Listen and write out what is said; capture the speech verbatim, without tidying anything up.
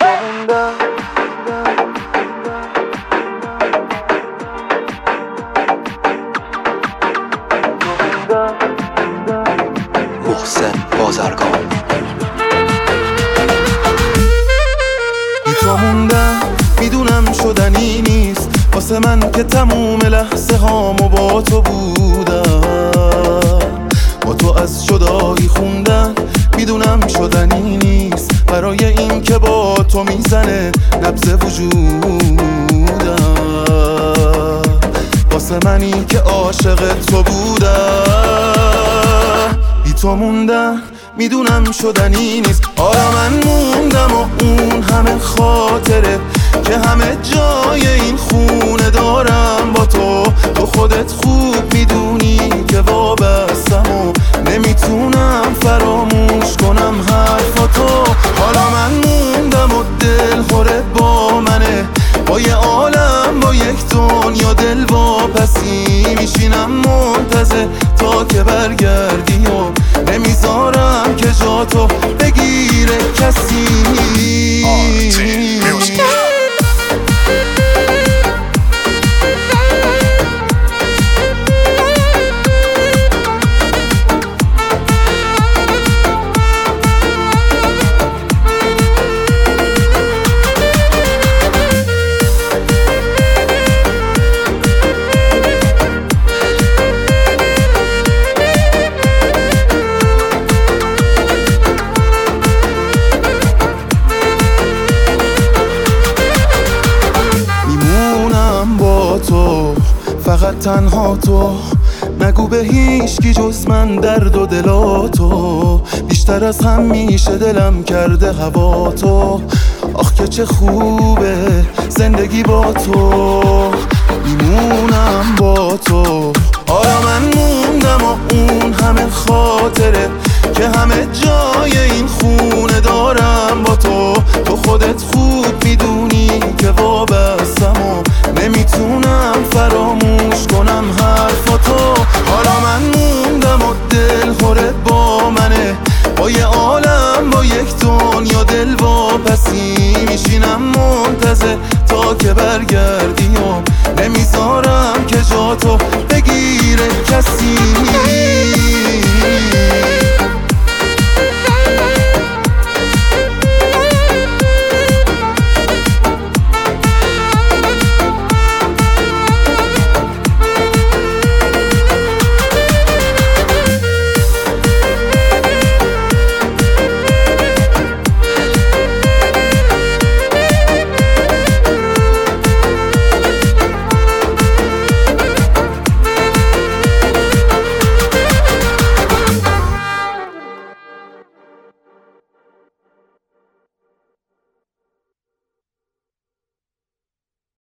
محسن بازرگان. بی تو موندم میدونم شدنی نیست واسه من که تموم لحظه هامو با تو بودم. با تو از جدایی خوندن میدونم شدنی نیست برای این که با تو میزنه نبض وجودم. واسه منی که عاشق تو بودم. بی تو موندم میدونم شدنی نیست. آره من موندم و اون همه خاطره که همه جای این خونه دارم با تو. تو خودت خوب میدونی که وابستم و نمیتونم فراموش کنم حرفاتو. حالا من موندم و دل خوره با منه با یه عالم با یک دنیا دل واپسی میشینم منتظر تا که برگردی و نمیذارم که جاتو بگیره کسی. تو فقط تنها تو نگو به هیچ کی جز من درد و دلاتو. بیشتر از همیشه دلم کرده هوا تو. آخ که چه خوبه زندگی با تو. میمونم با تو. آره من موندم و اون همه خاطره که همه جای این خونه دارم با تو. تو خودت خوب میدونی که وابستم و نمیتونم فراموش کنم حرفاتو. حالا من موندم و دل خوره با منه با یه عالم با یک دنیا دل واپسی میشینم منتظر تا که برگردی و نمیذارم که جاتو بگیره کسی.